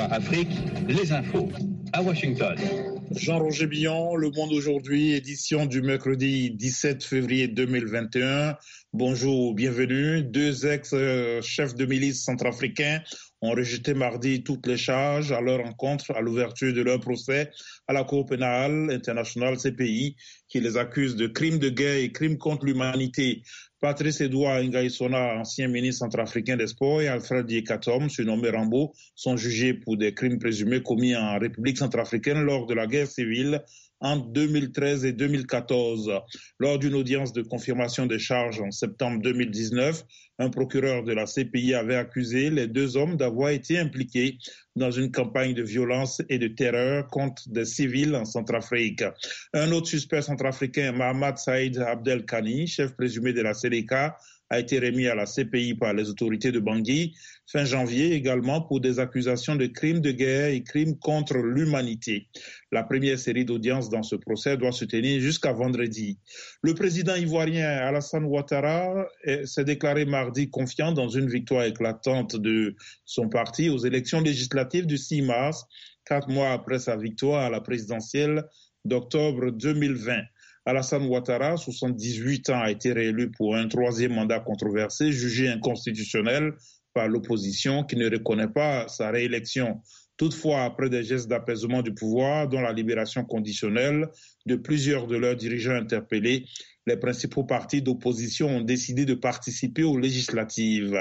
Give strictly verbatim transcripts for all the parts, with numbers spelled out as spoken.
V O A Afrique, les infos, à Washington. Jean-Roger Billon, Le Monde aujourd'hui, édition du mercredi dix-sept février deux mille vingt et un. Bonjour, bienvenue. Deux ex-chefs de milice centrafricains ont rejeté mardi toutes les charges à leur encontre à l'ouverture de leur procès à la Cour pénale internationale C P I qui les accuse de crimes de guerre et crimes contre l'humanité. Patrice Edouard Ngaïsona, ancien ministre centrafricain des Sports, et Alfred Yekatom, surnommé Rambo, sont jugés pour des crimes présumés commis en République centrafricaine lors de la guerre civile entre deux mille treize et deux mille quatorze. Lors d'une audience de confirmation des charges en septembre deux mille dix-neuf, un procureur de la C P I avait accusé les deux hommes d'avoir été impliqués dans une campagne de violence et de terreur contre des civils en Centrafrique. Un autre suspect centrafricain, Mohamed Saïd Abdelkani, chef présumé de la C D K, a été remis à la C P I par les autorités de Bangui fin janvier également pour des accusations de crimes de guerre et crimes contre l'humanité. La première série d'audiences dans ce procès doit se tenir jusqu'à vendredi. Le président ivoirien Alassane Ouattara s'est déclaré mardi confiant dans une victoire éclatante de son parti aux élections législatives du six mars, quatre mois après sa victoire à la présidentielle d'octobre deux mille vingt. Alassane Ouattara, soixante-dix-huit ans, a été réélu pour un troisième mandat controversé, jugé inconstitutionnel par l'opposition qui ne reconnaît pas sa réélection. Toutefois, après des gestes d'apaisement du pouvoir, dont la libération conditionnelle de plusieurs de leurs dirigeants interpellés, les principaux partis d'opposition ont décidé de participer aux législatives.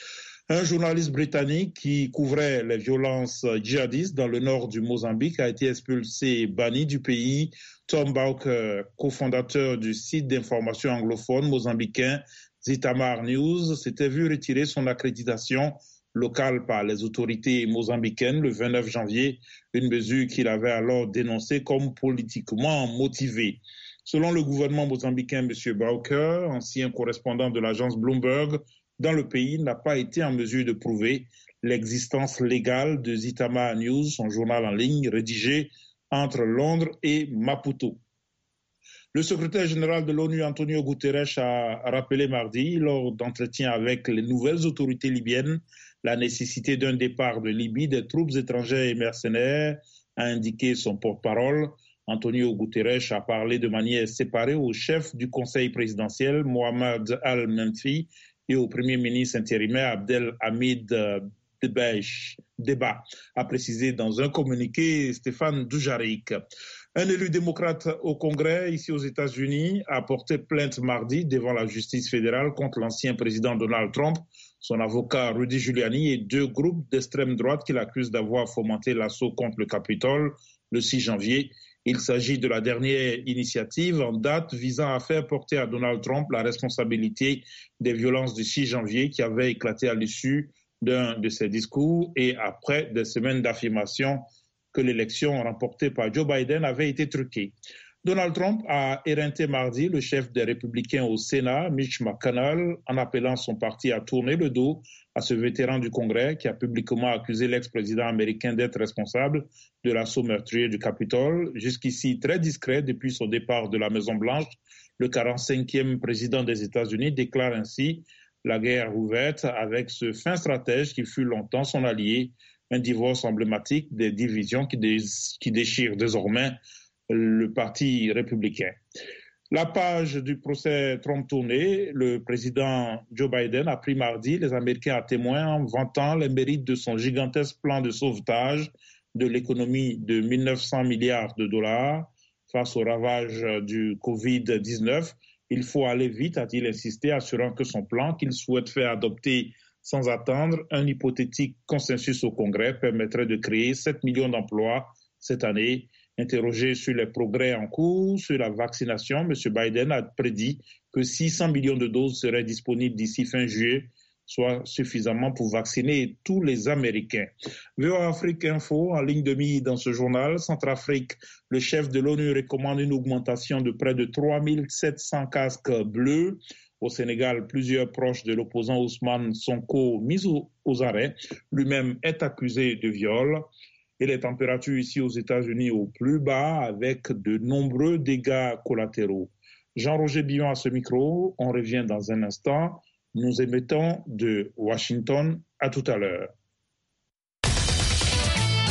Un journaliste britannique qui couvrait les violences djihadistes dans le nord du Mozambique a été expulsé et banni du pays. Tom Bowker, cofondateur du site d'information anglophone mozambicain Zitamar News, s'était vu retirer son accréditation locale par les autorités mozambicaines le vingt-neuf janvier, une mesure qu'il avait alors dénoncée comme politiquement motivée. Selon le gouvernement mozambicain, M. Bowker, ancien correspondant de l'agence Bloomberg dans le pays, n'a pas été en mesure de prouver l'existence légale de Zitamar News, son journal en ligne rédigé entre Londres et Maputo. Le secrétaire général de l'ONU, Antonio Guterres, a rappelé mardi, lors d'entretiens avec les nouvelles autorités libyennes, la nécessité d'un départ de Libye des troupes étrangères et mercenaires, a indiqué son porte-parole. Antonio Guterres a parlé de manière séparée au chef du conseil présidentiel, Mohamed Al-Menfi, et au premier ministre intérimaire, Abdelhamid Deba, a précisé dans un communiqué Stéphane Dujarric. Un élu démocrate au Congrès, ici aux États-Unis, a porté plainte mardi devant la justice fédérale contre l'ancien président Donald Trump, son avocat Rudy Giuliani et deux groupes d'extrême droite qui l'accusent d'avoir fomenté l'assaut contre le Capitole le six janvier. Il s'agit de la dernière initiative en date visant à faire porter à Donald Trump la responsabilité des violences du six janvier qui avaient éclaté à l'issue d'un de ses discours et après des semaines d'affirmation que l'élection remportée par Joe Biden avait été truquée. Donald Trump a éreinté mardi le chef des Républicains au Sénat, Mitch McConnell, en appelant son parti à tourner le dos à ce vétéran du Congrès qui a publiquement accusé l'ex-président américain d'être responsable de l'assaut meurtrier du Capitole. Jusqu'ici très discret depuis son départ de la Maison-Blanche, le quarante-cinquième président des États-Unis déclare ainsi la guerre ouverte avec ce fin stratège qui fut longtemps son allié, un divorce emblématique des divisions qui, dé- qui déchirent désormais le parti républicain. La page du procès Trump tournée, le président Joe Biden a pris mardi les Américains à témoin en vantant les mérites de son gigantesque plan de sauvetage de l'économie de mille neuf cents milliards de dollars face aux ravages du covid dix-neuf. Il faut aller vite, a-t-il insisté, assurant que son plan, qu'il souhaite faire adopter sans attendre un hypothétique consensus au Congrès, permettrait de créer sept millions d'emplois cette année. Interrogé sur les progrès en cours sur la vaccination, M. Biden a prédit que six cents millions de doses seraient disponibles d'ici fin juillet, soit suffisamment pour vacciner tous les Américains. V O A Afrique Info, en ligne de mire dans ce journal, Centrafrique, le chef de l'ONU recommande une augmentation de près de trois mille sept cents casques bleus. Au Sénégal, plusieurs proches de l'opposant Ousmane Sonko, mis aux, aux arrêts, lui-même est accusé de viol. Et les températures ici aux États-Unis au plus bas avec de nombreux dégâts collatéraux. Jean-Roger Billon à ce micro, on revient dans un instant. Nous émettons de Washington. À tout à l'heure.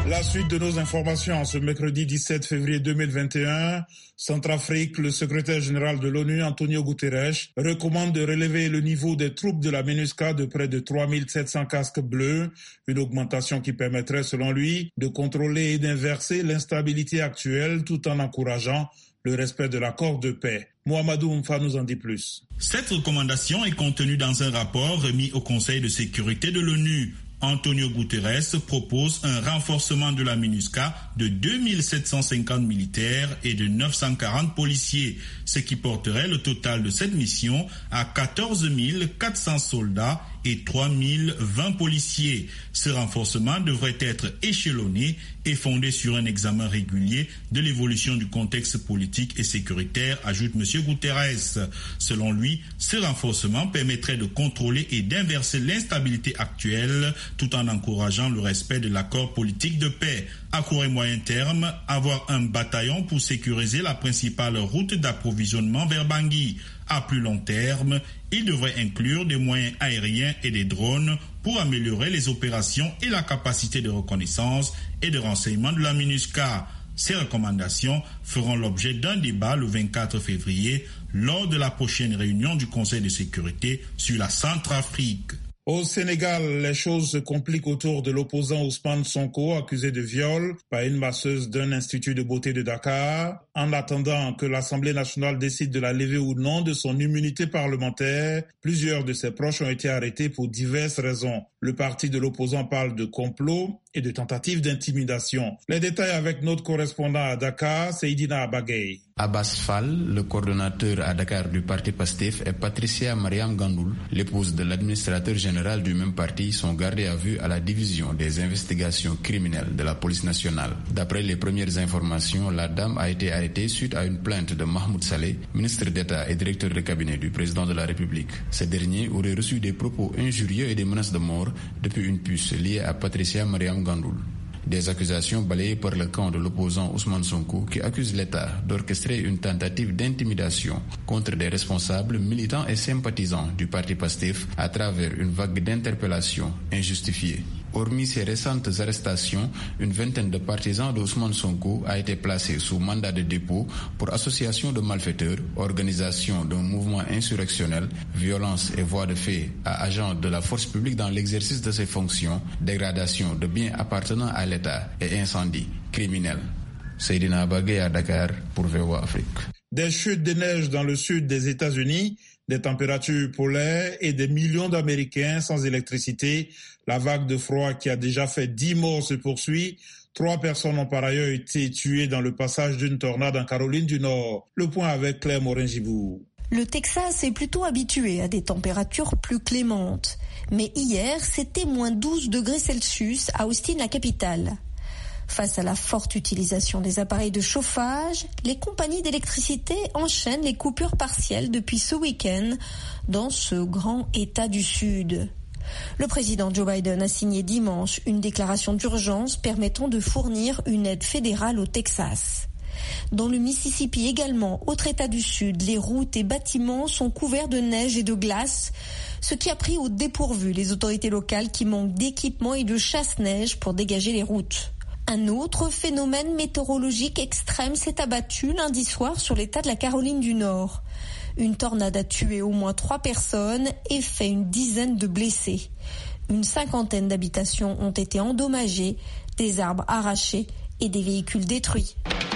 La suite de nos informations ce mercredi dix-sept février deux mille vingt et un, Centrafrique, le secrétaire général de l'ONU, Antonio Guterres, recommande de relever le niveau des troupes de la MINUSCA de près de trois mille sept cents casques bleus, une augmentation qui permettrait, selon lui, de contrôler et d'inverser l'instabilité actuelle tout en encourageant le respect de l'accord de paix. Mohamedou Mfa nous en dit plus. Cette recommandation est contenue dans un rapport remis au Conseil de sécurité de l'ONU. Antonio Guterres propose un renforcement de la MINUSCA de deux mille sept cent cinquante militaires et de neuf cent quarante policiers, ce qui porterait le total de cette mission à quatorze mille quatre cents soldats et trois mille vingt policiers. Ce renforcement devrait être échelonné et fondé sur un examen régulier de l'évolution du contexte politique et sécuritaire, ajoute M. Guterres. Selon lui, ce renforcement permettrait de contrôler et d'inverser l'instabilité actuelle tout en encourageant le respect de l'accord politique de paix. À court et moyen terme, avoir un bataillon pour sécuriser la principale route d'approvisionnement vers Bangui. À plus long terme, il devrait inclure des moyens aériens et des drones pour améliorer les opérations et la capacité de reconnaissance et de renseignement de la MINUSCA. Ces recommandations feront l'objet d'un débat le vingt-quatre février lors de la prochaine réunion du Conseil de sécurité sur la Centrafrique. Au Sénégal, les choses se compliquent autour de l'opposant Ousmane Sonko, accusé de viol par une masseuse d'un institut de beauté de Dakar. En attendant que l'Assemblée nationale décide de la lever ou non de son immunité parlementaire, plusieurs de ses proches ont été arrêtés pour diverses raisons. Le parti de l'opposant parle de complot et de tentatives d'intimidation. Les détails avec notre correspondant à Dakar, Seydina Abagay. Abbas Fall, le coordonnateur à Dakar du parti PASTEF, et Patricia Mariam Gandoul, l'épouse de l'administrateur général du même parti, sont gardés à vue à la division des investigations criminelles de la police nationale. D'après les premières informations, la dame a été arrêtée suite à une plainte de Mahmoud Saleh, ministre d'État et directeur de cabinet du président de la République. Ce dernier aurait reçu des propos injurieux et des menaces de mort depuis une puce liée à Patricia Mariam Gandoul. Des accusations balayées par le camp de l'opposant Ousmane Sonko qui accuse l'État d'orchestrer une tentative d'intimidation contre des responsables, militants et sympathisants du parti PASTEF à travers une vague d'interpellations injustifiées. Hormis ces récentes arrestations, une vingtaine de partisans d'Ousmane Sonko a été placée sous mandat de dépôt pour association de malfaiteurs, organisation d'un mouvement insurrectionnel, violence et voies de fait à agents de la force publique dans l'exercice de ses fonctions, dégradation de biens appartenant à l'État et incendie criminel. Seydina Abagay à Dakar pour V O A Afrique. Des chutes de neige dans le sud des États-Unis, des températures polaires et des millions d'Américains sans électricité. La vague de froid qui a déjà fait dix morts se poursuit. Trois personnes ont par ailleurs été tuées dans le passage d'une tornade en Caroline du Nord. Le point avec Claire Morin-Gibourg. Le Texas est plutôt habitué à des températures plus clémentes. Mais hier, c'était moins douze degrés Celsius à Austin, la capitale. Face à la forte utilisation des appareils de chauffage, les compagnies d'électricité enchaînent les coupures partielles depuis ce week-end dans ce grand État du Sud. Le président Joe Biden a signé dimanche une déclaration d'urgence permettant de fournir une aide fédérale au Texas. Dans le Mississippi également, autre État du Sud, les routes et bâtiments sont couverts de neige et de glace, ce qui a pris au dépourvu les autorités locales qui manquent d'équipements et de chasse-neige pour dégager les routes. Un autre phénomène météorologique extrême s'est abattu lundi soir sur l'État de la Caroline du Nord. Une tornade a tué au moins trois personnes et fait une dizaine de blessés. Une cinquantaine d'habitations ont été endommagées, des arbres arrachés et des véhicules détruits.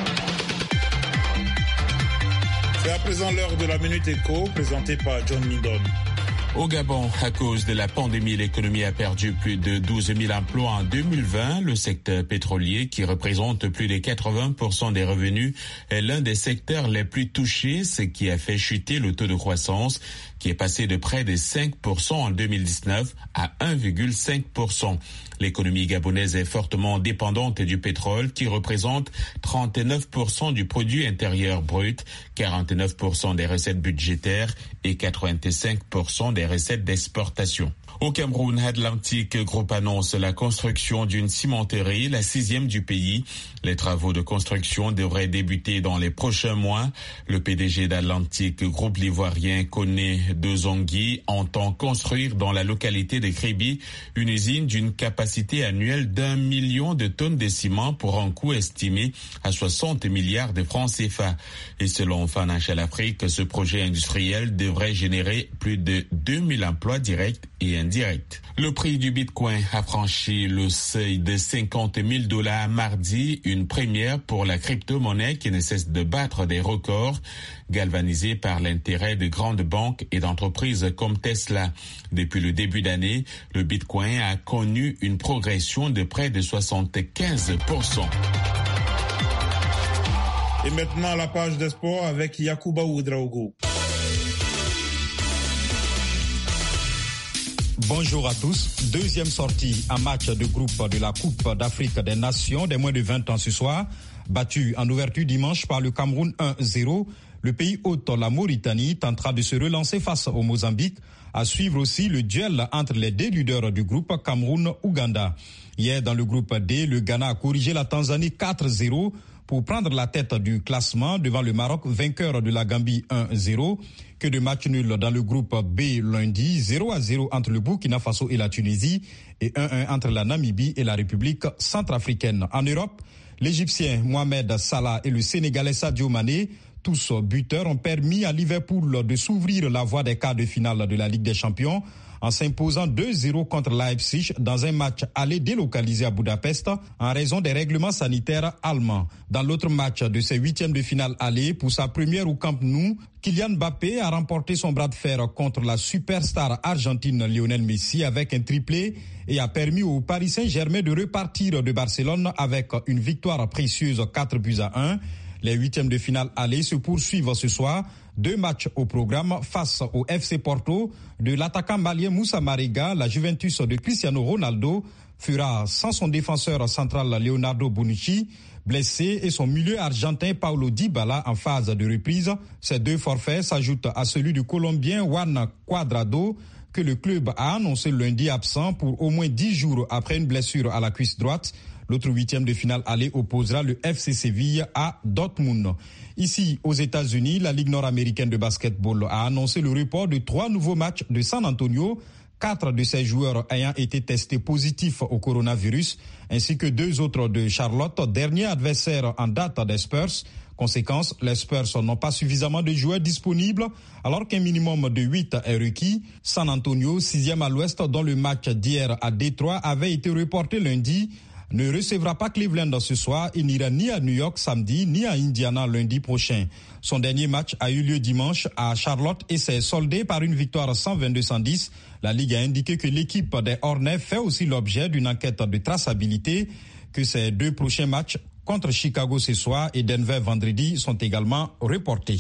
C'est à présent l'heure de la Minute Éco, présentée par John Mindon. Au Gabon, à cause de la pandémie, l'économie a perdu plus de douze mille emplois en deux mille vingt. Le secteur pétrolier, qui représente plus de quatre-vingts pour cent des revenus, est l'un des secteurs les plus touchés, ce qui a fait chuter le taux de croissance, qui est passé de près de cinq pour cent en deux mille dix-neuf à un virgule cinq pour cent. L'économie gabonaise est fortement dépendante du pétrole, qui représente trente-neuf pour cent du produit intérieur brut, quarante-neuf pour cent des recettes budgétaires et quatre-vingt-cinq pour cent des recettes d'exportation. Au Cameroun, Atlantic Group annonce la construction d'une cimenterie, la sixième du pays. Les travaux de construction devraient débuter dans les prochains mois. Le P D G d'Atlantic Group, l'Ivoirien Koné de Zongui entend construire dans la localité de Kribi une usine d'une capacité annuelle d'un million de tonnes de ciment pour un coût estimé à soixante milliards de francs C F A. Et selon Financial Afrique, ce projet industriel devrait générer plus de deux mille emplois directs et indirects. Le prix du Bitcoin a franchi le seuil de cinquante mille dollars mardi, une première pour la crypto-monnaie qui ne cesse de battre des records, galvanisée par l'intérêt de grandes banques et d'entreprises comme Tesla. Depuis le début d'année, le Bitcoin a connu une progression de près de soixante-quinze pour cent. Et maintenant, la page des sports avec Yacouba Ouedraogo. Bonjour à tous. Deuxième sortie en match de groupe de la Coupe d'Afrique des Nations des moins de vingt ans ce soir. Battu en ouverture dimanche par le Cameroun un zéro, le pays hôte, la Mauritanie, tentera de se relancer face au Mozambique. À suivre aussi le duel entre les deux leaders du groupe Cameroun-Ouganda. Hier, dans le groupe D, le Ghana a corrigé la Tanzanie quatre zéro pour prendre la tête du classement devant le Maroc, vainqueur de la Gambie un zéro. Que de matchs nuls dans le groupe B lundi, zéro à zéro entre le Burkina Faso et la Tunisie et un un entre la Namibie et la République centrafricaine. En Europe, l'Égyptien Mohamed Salah et le Sénégalais Sadio Mané, tous buteurs, ont permis à Liverpool de s'ouvrir la voie des quarts de finale de la Ligue des Champions en s'imposant deux zéro contre Leipzig dans un match aller délocalisé à Budapest en raison des règlements sanitaires allemands. Dans l'autre match de ces huitièmes de finale aller, pour sa première au Camp Nou, Kylian Mbappé a remporté son bras de fer contre la superstar argentine Lionel Messi avec un triplé et a permis au Paris Saint-Germain de repartir de Barcelone avec une victoire précieuse quatre buts à un. Les huitièmes de finale aller se poursuivent ce soir. Deux matchs au programme face au F C Porto de l'attaquant malien Moussa Marega. La Juventus de Cristiano Ronaldo fera sans son défenseur central Leonardo Bonucci, blessé, et son milieu argentin Paulo Dybala en phase de reprise. Ces deux forfaits s'ajoutent à celui du Colombien Juan Cuadrado, que le club a annoncé lundi absent pour au moins dix jours après une blessure à la cuisse droite. L'autre huitième de finale aller opposera le F C Séville à Dortmund. Ici, aux États-Unis, la Ligue nord-américaine de basketball a annoncé le report de trois nouveaux matchs de San Antonio, quatre de ces joueurs ayant été testés positifs au coronavirus, ainsi que deux autres de Charlotte, dernier adversaire en date des Spurs. Conséquence, les Spurs n'ont pas suffisamment de joueurs disponibles, alors qu'un minimum de huit est requis. San Antonio, sixième à l'ouest, dont le match d'hier à Détroit avait été reporté lundi, ne recevra pas Cleveland ce soir et n'ira ni à New York samedi ni à Indiana lundi prochain. Son dernier match a eu lieu dimanche à Charlotte et s'est soldé par une victoire cent vingt-deux à cent dix. La Ligue a indiqué que l'équipe des Hornets fait aussi l'objet d'une enquête de traçabilité, que ses deux prochains matchs contre Chicago ce soir et Denver vendredi sont également reportés.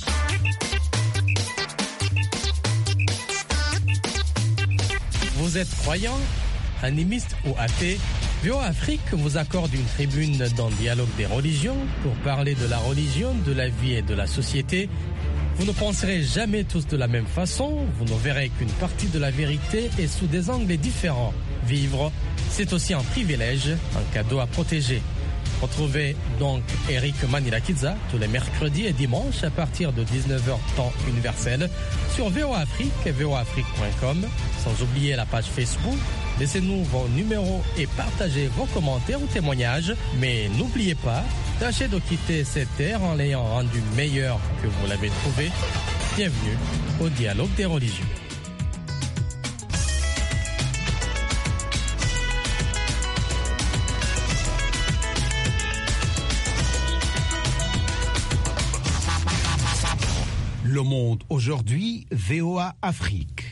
Vous êtes croyant, animiste ou athée? V O A Afrique vous accorde une tribune dans le dialogue des religions pour parler de la religion, de la vie et de la société. Vous ne penserez jamais tous de la même façon, vous ne verrez qu'une partie de la vérité et sous des angles différents. Vivre, c'est aussi un privilège, un cadeau à protéger. Retrouvez donc Eric Manilakidza tous les mercredis et dimanches à partir de dix-neuf heures temps universel sur V O A Afrique et V O A Afrique point com, sans oublier la page Facebook. Laissez-nous vos numéros et partagez vos commentaires ou témoignages. Mais n'oubliez pas, tâchez de quitter cette terre en l'ayant rendu meilleure que vous l'avez trouvée. Bienvenue au dialogue des religions. Le monde aujourd'hui, V O A Afrique.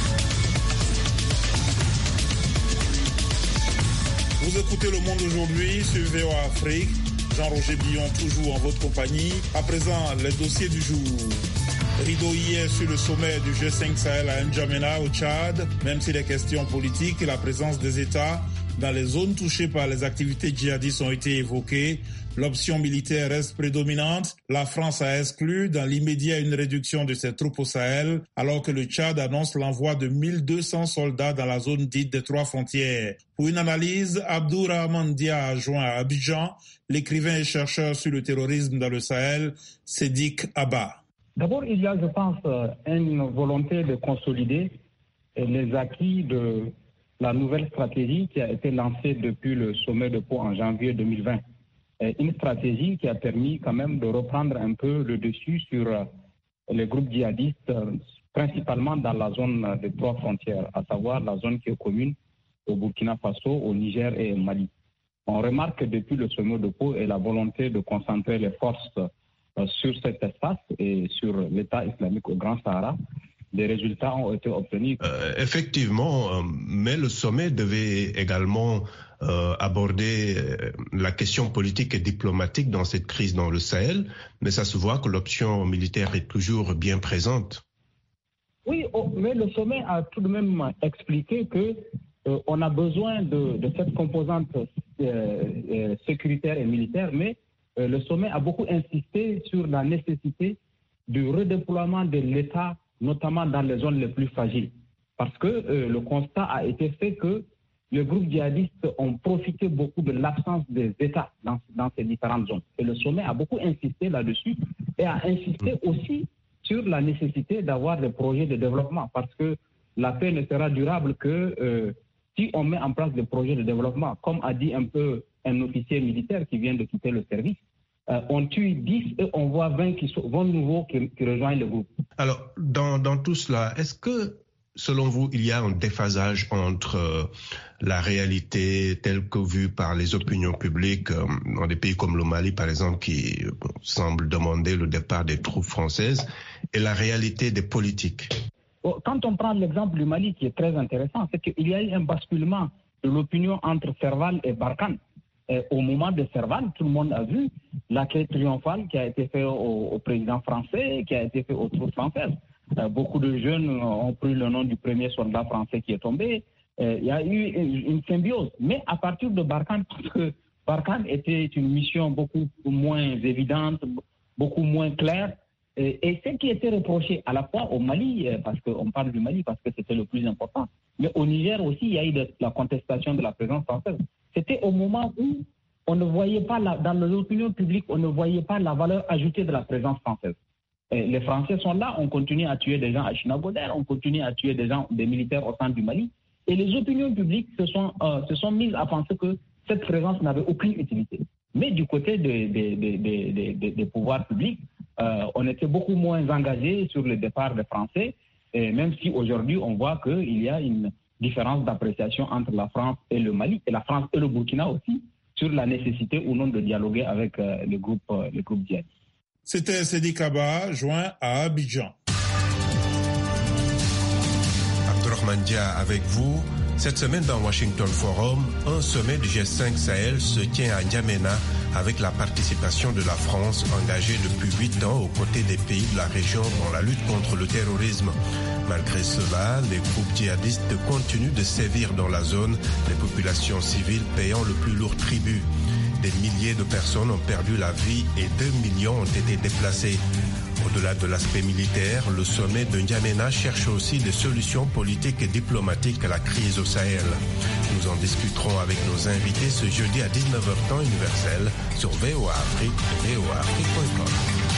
Vous écoutez Le Monde aujourd'hui sur V O A Afrique. Jean-Roger Billon, toujours en votre compagnie. À présent, les dossiers du jour. Rideau hier sur le sommet du G cinq Sahel à N'Djamena au Tchad. Même si les questions politiques et la présence des États dans les zones touchées par les activités djihadistes ont été évoquées, l'option militaire reste prédominante. La France a exclu dans l'immédiat une réduction de ses troupes au Sahel, alors que le Tchad annonce l'envoi de mille deux cents soldats dans la zone dite des trois frontières. Pour une analyse, Abdourahmane Dia a joint à Abidjan l'écrivain et chercheur sur le terrorisme dans le Sahel, Sédik Abba. D'abord, il y a, je pense, une volonté de consolider les acquis de la nouvelle stratégie qui a été lancée depuis le sommet de Pau en janvier deux mille vingt. Une stratégie qui a permis quand même de reprendre un peu le dessus sur les groupes djihadistes, principalement dans la zone des trois frontières, à savoir la zone qui est commune au Burkina Faso, au Niger et au Mali. On remarque que depuis le sommet de Pau et la volonté de concentrer les forces sur cet espace et sur l'État islamique au Grand Sahara, des résultats ont été obtenus. Euh, effectivement, euh, mais le sommet devait également euh, aborder euh, la question politique et diplomatique dans cette crise dans le Sahel, mais ça se voit que l'option militaire est toujours bien présente. Oui, oh, mais le sommet a tout de même expliqué que euh, on a besoin de, de cette composante euh, euh, sécuritaire et militaire, mais euh, le sommet a beaucoup insisté sur la nécessité du redéploiement de l'État, notamment dans les zones les plus fragiles. Parce que euh, le constat a été fait que les groupes djihadistes ont profité beaucoup de l'absence des États dans, dans ces différentes zones. Et le sommet a beaucoup insisté là-dessus et a insisté aussi sur la nécessité d'avoir des projets de développement. Parce que la paix ne sera durable que euh, si on met en place des projets de développement. Comme a dit un peu un officier militaire qui vient de quitter le service, Euh, on tue dix et on voit vingt, qui sont, vingt nouveaux qui, qui rejoignent le groupe. Alors, dans, dans tout cela, est-ce que, selon vous, il y a un déphasage entre euh, la réalité telle que vue par les opinions publiques euh, dans des pays comme le Mali, par exemple, qui euh, semble demander le départ des troupes françaises, et la réalité des politiques? Quand on prend l'exemple du Mali, qui est très intéressant, c'est qu'il y a eu un basculement de l'opinion entre Serval et Barkhane. Et au moment de Serval, tout le monde a vu l'accueil triomphal qui a été fait au, au président français, qui a été fait aux troupes françaises. Euh, beaucoup de jeunes ont pris le nom du premier soldat français qui est tombé. Euh, il y a eu une symbiose. Mais à partir de Barkhane, parce que Barkhane était une mission beaucoup moins évidente, beaucoup moins claire. Et, et ce qui était reproché à la fois au Mali, parce qu'on parle du Mali parce que c'était le plus important, mais au Niger aussi, il y a eu de, la contestation de la présence française. C'était au moment où on ne voyait pas, la, dans l'opinion publique, on ne voyait pas la valeur ajoutée de la présence française. Et les Français sont là, on continue à tuer des gens à Chinagoder, on continue à tuer des gens, des militaires au centre du Mali. Et les opinions publiques se sont, euh, se sont mises à penser que cette présence n'avait aucune utilité. Mais du côté des, des, des, des, des, des pouvoirs publics, euh, on était beaucoup moins engagé sur le départ des Français, et même si aujourd'hui on voit qu'il y a une différence d'appréciation entre la France et le Mali, et la France et le Burkina aussi, sur la nécessité ou non de dialoguer avec euh, les groupes, euh, les groupes djihadistes. C'était Sedi Kaba, joint à Abidjan. Abdourahmane Dia avec vous. Cette semaine dans Washington Forum, un sommet du G cinq Sahel se tient à N'Djamena avec la participation de la France engagée depuis huit ans aux côtés des pays de la région dans la lutte contre le terrorisme. Malgré cela, les groupes djihadistes continuent de sévir dans la zone, les populations civiles payant le plus lourd tribut. Des milliers de personnes ont perdu la vie et deux millions ont été déplacés. Au-delà de l'aspect militaire, le sommet de N'Djamena cherche aussi des solutions politiques et diplomatiques à la crise au Sahel. Nous en discuterons avec nos invités ce jeudi à dix-neuf heures temps universel sur V O A Afrique et V O A Afrique point com.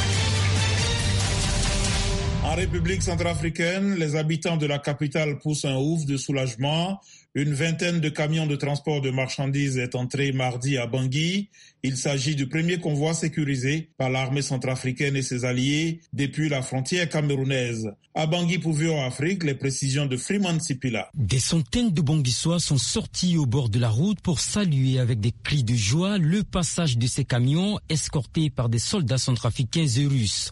En République centrafricaine, les habitants de la capitale poussent un ouf de soulagement. Une vingtaine de camions de transport de marchandises est entré mardi à Bangui. Il s'agit du premier convoi sécurisé par l'armée centrafricaine et ses alliés depuis la frontière camerounaise. À Bangui pour V O A Afrique, les précisions de Freeman Sipila. Des centaines de Banguissois sont sortis au bord de la route pour saluer avec des cris de joie le passage de ces camions escortés par des soldats centrafricains et russes.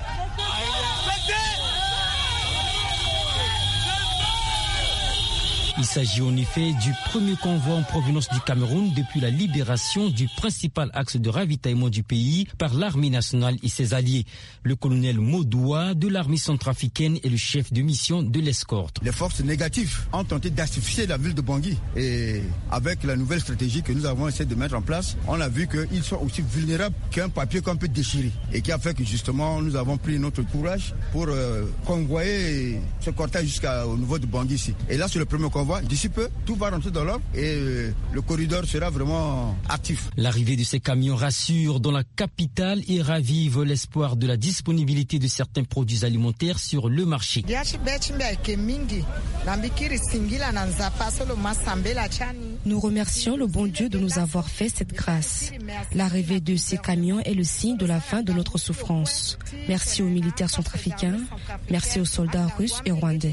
Il s'agit en effet du premier convoi en provenance du Cameroun depuis la libération du principal axe de ravitaillement du pays par l'armée nationale et ses alliés. Le colonel Modoua de l'armée centrafricaine est le chef de mission de l'escorte. Les forces négatives ont tenté d'asphyxier la ville de Bangui et avec la nouvelle stratégie que nous avons essayé de mettre en place, on a vu qu'ils sont aussi vulnérables qu'un papier qu'on peut déchirer et qui a fait que justement nous avons pris notre courage pour euh, convoyer ce cortège jusqu'au niveau de Bangui ici. Et là c'est le premier convoi vois, d'ici peu, tout va rentrer dans l'ordre et euh, le corridor sera vraiment actif. L'arrivée de ces camions rassure dans la capitale et ravive l'espoir de la disponibilité de certains produits alimentaires sur le marché. Nous remercions le bon Dieu de nous avoir fait cette grâce. L'arrivée de ces camions est le signe de la fin de notre souffrance. Merci aux militaires centrafricains, merci aux soldats russes et rwandais.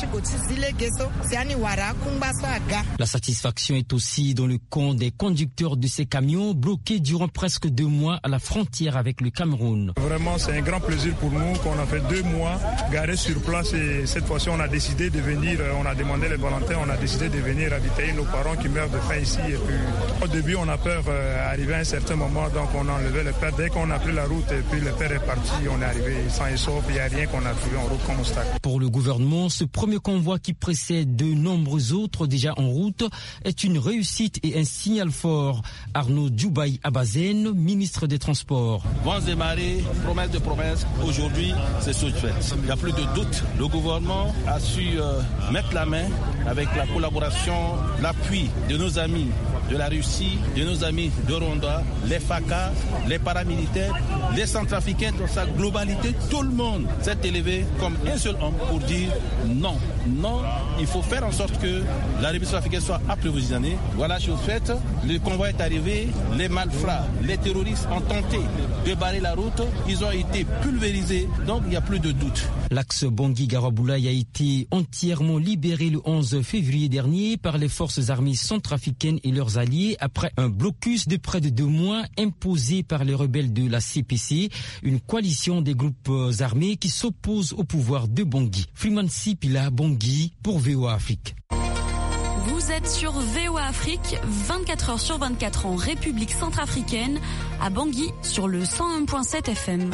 La satisfaction est aussi dans le camp des conducteurs de ces camions bloqués durant presque deux mois à la frontière avec le Cameroun. Vraiment, c'est un grand plaisir pour nous qu'on a fait deux mois garés sur place et cette fois-ci on a décidé de venir, on a demandé les volontaires, on a décidé de venir ravitailler nos parents qui meurent de faim ici. Et puis, au début, on a peur euh, arriver à un certain moment, donc on a enlevé le père. Dès qu'on a pris la route et puis le père est parti, on est arrivé sain et sauf, il n'y a rien qu'on a trouvé en route comme obstacle. Pour le gouvernement, ce premier convoi qui précède de nombreux autres déjà en route est une réussite et un signal fort. Arnaud Djoubaï Abazen, ministre des Transports. Vents et marées, promesse de promesse, aujourd'hui c'est chose faite. Il n'y a plus de doute. Le gouvernement a su euh, mettre la main avec la collaboration, l'appui de nos amis de la Russie, de nos amis de Rwanda, les F A C A, les paramilitaires, les Centrafricains dans sa globalité, tout le monde s'est élevé comme un seul homme pour dire non, non, il faut faire en sorte que la République centrafricaine soit approvisionnée. Voilà, chose faite, le convoi est arrivé, les malfrats, les terroristes ont tenté de barrer la route, ils ont été pulvérisés, donc il n'y a plus de doute. L'axe Bangui-Garaboulaye a été entièrement libéré le onze février dernier par les forces armées centrafricaines et leurs alliés après un blocus de près de deux mois imposé par les rebelles de la C P C, une coalition des groupes armés qui s'opposent au pouvoir de Bangui. Freeman Sipila, Bangui, pour V O A Afrique. Vous êtes sur V O A Afrique, vingt-quatre heures sur vingt-quatre en République centrafricaine, à Bangui sur le cent un virgule sept F M.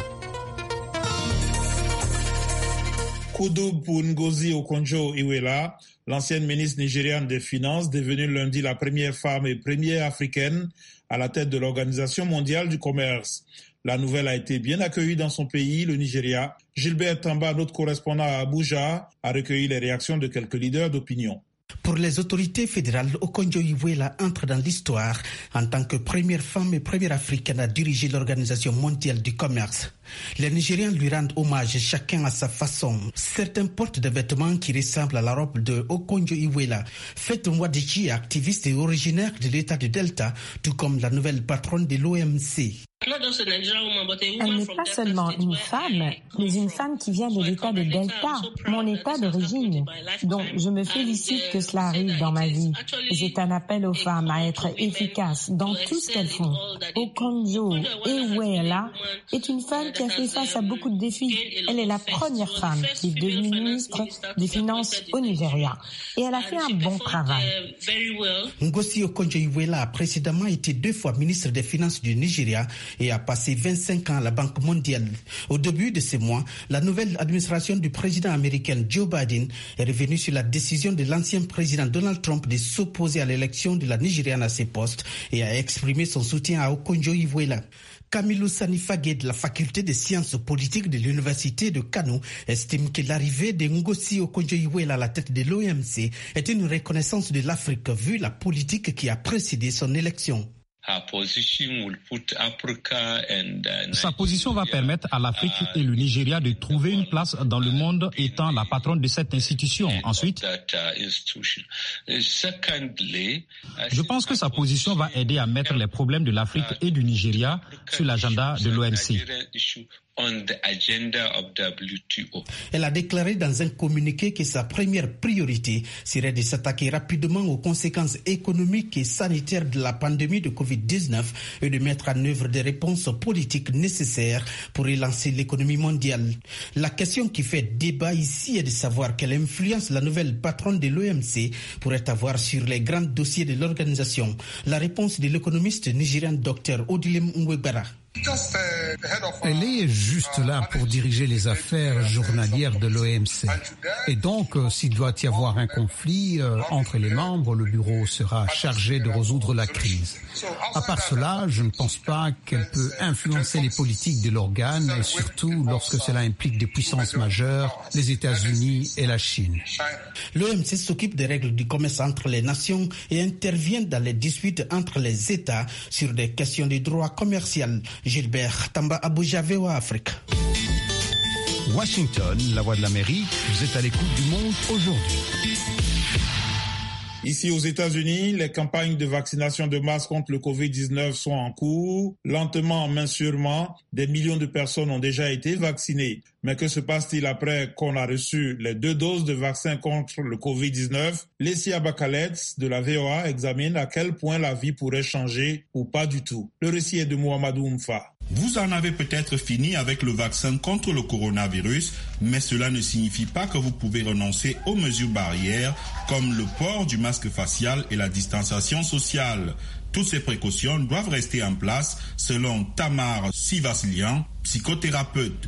Kudu pour Ngozi Okonjo-Iweala, l'ancienne ministre nigériane des Finances, devenue lundi la première femme et première africaine à la tête de l'Organisation mondiale du commerce. La nouvelle a été bien accueillie dans son pays, le Nigeria. Gilbert Tamba, notre correspondant à Abuja, a recueilli les réactions de quelques leaders d'opinion. Pour les autorités fédérales, Okonjo-Iweala entre dans l'histoire en tant que première femme et première africaine à diriger l'Organisation mondiale du commerce. Les Nigériens lui rendent hommage chacun à sa façon. Certains portent des vêtements qui ressemblent à la robe de Okonjo-Iweala. Faith Mwadiji, activiste et originaire de l'état de Delta, tout comme la nouvelle patronne de l'O M C. Elle n'est pas seulement une femme, mais une femme qui vient de l'état de Delta, mon état d'origine. Donc je me félicite que cela arrive dans ma vie. C'est un appel aux femmes à être efficaces dans tout ce qu'elles font. Okonjo-Iweala est une femme qui a fait face à beaucoup de défis. Elle est la première femme qui est devenue ministre des Finances au Nigeria. Et elle a fait un bon travail. Ngozi Okonjo-Iweala a précédemment été deux fois ministre des Finances du Nigeria et a passé vingt-cinq ans à la Banque mondiale. Au début de ce mois, la nouvelle administration du président américain Joe Biden est revenue sur la décision de l'ancien président Donald Trump de s'opposer à l'élection de la Nigériane à ses postes et a exprimé son soutien à Okonjo-Iweala. Camilo Sanifagé de la faculté des sciences politiques de l'université de Kano estime que l'arrivée de Ngozi Okonjo-Iweala à la tête de l'O M C est une reconnaissance de l'Afrique vu la politique qui a précédé son élection. Sa position va permettre à l'Afrique et le Nigeria de trouver une place dans le monde étant la patronne de cette institution. Ensuite, je pense que sa position va aider à mettre les problèmes de l'Afrique et du Nigeria sur l'agenda de l'O M C. On the agenda of W T O. Elle a déclaré dans un communiqué que sa première priorité serait de s'attaquer rapidement aux conséquences économiques et sanitaires de la pandémie de covid dix-neuf et de mettre en œuvre des réponses politiques nécessaires pour relancer l'économie mondiale. La question qui fait débat ici est de savoir quelle influence la nouvelle patronne de l'O M C pourrait avoir sur les grands dossiers de l'organisation. La réponse de l'économiste nigérian Dr Odilem Nwebara. Elle est juste là pour diriger les affaires journalières de l'O M C. Et donc, s'il doit y avoir un conflit euh, entre les membres, le bureau sera chargé de résoudre la crise. À part cela, je ne pense pas qu'elle peut influencer les politiques de l'organe, et surtout lorsque cela implique des puissances majeures, les États-Unis et la Chine. L'O M C s'occupe des règles du commerce entre les nations et intervient dans les disputes entre les États sur des questions de droit commercial. Gilbert Tamba, Abuja, V O A Afrique. Washington, la voix de l'Amérique, vous êtes à l'écoute du monde aujourd'hui. Ici aux États-Unis, les campagnes de vaccination de masse contre le covid dix-neuf sont en cours. Lentement, mais sûrement, des millions de personnes ont déjà été vaccinées. Mais que se passe-t-il après qu'on a reçu les deux doses de vaccin contre le covid dix-neuf? Lessia Bakalets de la V O A examine à quel point la vie pourrait changer ou pas du tout. Le récit est de Mohamedou Oumfa. Vous en avez peut-être fini avec le vaccin contre le coronavirus, mais cela ne signifie pas que vous pouvez renoncer aux mesures barrières comme le port du masque facial et la distanciation sociale. Toutes ces précautions doivent rester en place selon Tamar Sivaslian, psychothérapeute.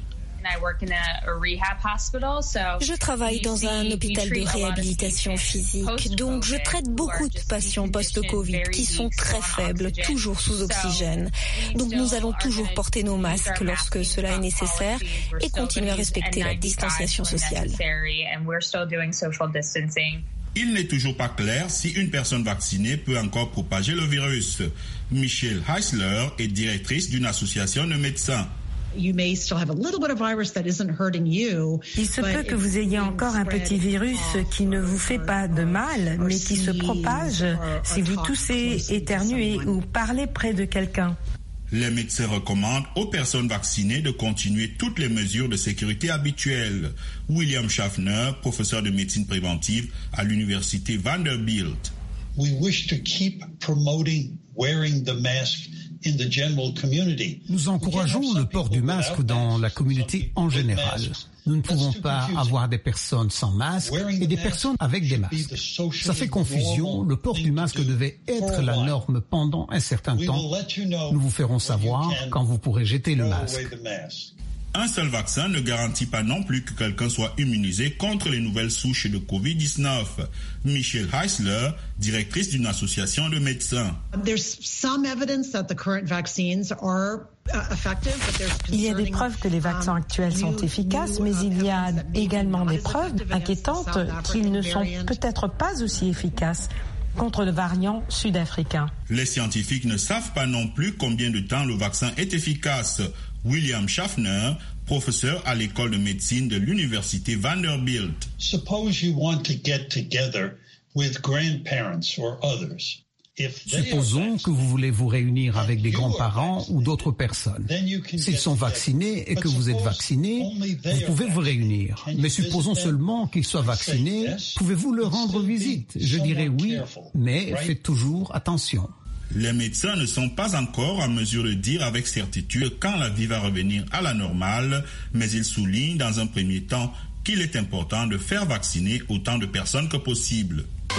Je travaille dans un hôpital de réhabilitation physique, donc je traite beaucoup de patients post-Covid qui sont très faibles, toujours sous oxygène. Donc nous allons toujours porter nos masques lorsque cela est nécessaire et continuer à respecter la distanciation sociale. Il n'est toujours pas clair si une personne vaccinée peut encore propager le virus. Michelle Heisler est directrice d'une association de médecins. Il se peut que vous ayez encore un petit virus qui ne vous fait pas de mal, mais qui se propage si vous toussez, éternuez ou parlez près de quelqu'un. Les médecins recommandent aux personnes vaccinées de continuer toutes les mesures de sécurité habituelles. William Schaffner, professeur de médecine préventive à l'université Vanderbilt. We wish to keep promoting wearing the mask. Nous encourageons le port du masque dans la communauté en général. Nous ne pouvons pas avoir des personnes sans masque et des personnes avec des masques. Ça fait confusion. Le port du masque devait être la norme pendant un certain temps. Nous vous ferons savoir quand vous pourrez jeter le masque. Un seul vaccin ne garantit pas non plus que quelqu'un soit immunisé contre les nouvelles souches de covid dix-neuf. Michelle Heisler, directrice d'une association de médecins. Il y a des preuves que les vaccins actuels sont efficaces, mais il y a également des preuves inquiétantes qu'ils ne sont peut-être pas aussi efficaces contre le variant sud-africain. Les scientifiques ne savent pas non plus combien de temps le vaccin est efficace. William Schaffner, professeur à l'école de médecine de l'université Vanderbilt. Suppose you want to get together with grandparents or others. Supposons que vous voulez vous réunir avec des grands-parents ou d'autres personnes. S'ils sont vaccinés et que vous êtes vacciné, vous pouvez vous réunir. Mais supposons seulement qu'ils soient vaccinés, pouvez-vous leur rendre visite? Je dirais oui, mais faites toujours attention. Les médecins ne sont pas encore en mesure de dire avec certitude quand la vie va revenir à la normale, mais ils soulignent dans un premier temps qu'il est important de faire vacciner autant de personnes que possible.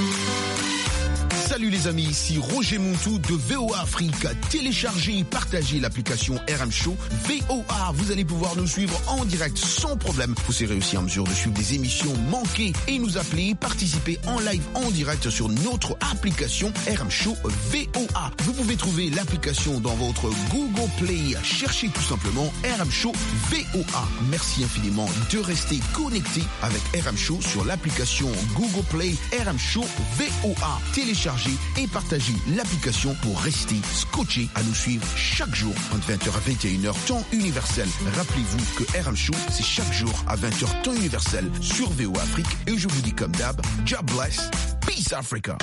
Salut les amis, ici Roger Montou de V O A Afrique. Téléchargez et partagez l'application R M Show V O A. Vous allez pouvoir nous suivre en direct sans problème. Vous serez aussi en mesure de suivre des émissions manquées et nous appeler, participer en live en direct sur notre application R M Show V O A. Vous pouvez trouver l'application dans votre Google Play. Cherchez tout simplement R M Show V O A. Merci infiniment de rester connecté avec R M Show sur l'application Google Play R M Show V O A. Téléchargez et partagez l'application pour rester scotché à nous suivre chaque jour entre vingt heures à vingt et une heures temps universel. Rappelez-vous que R M Show, c'est chaque jour à vingt heures temps universel sur V O A Afrique. Et je vous dis comme d'hab, God bless, peace Africa.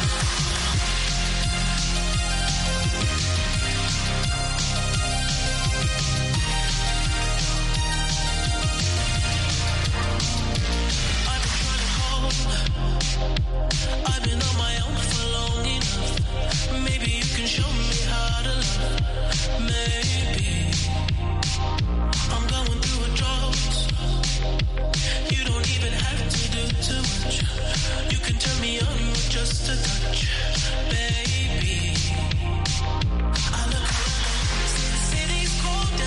Just a touch, baby. I look around, the city's cold.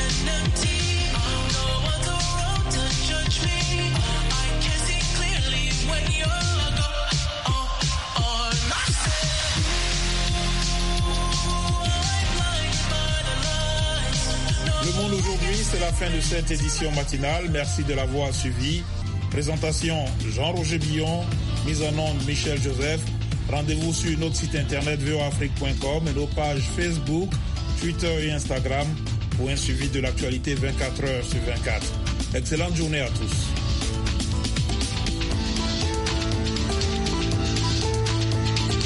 c'est la fin de cette édition matinale. Merci de l'avoir suivi. Présentation Jean-Roger Billon, mise en onde Michel Joseph. Rendez-vous sur notre site internet v o afrique point com et nos pages Facebook, Twitter et Instagram pour un suivi de l'actualité vingt-quatre heures sur vingt-quatre. Excellente journée à tous.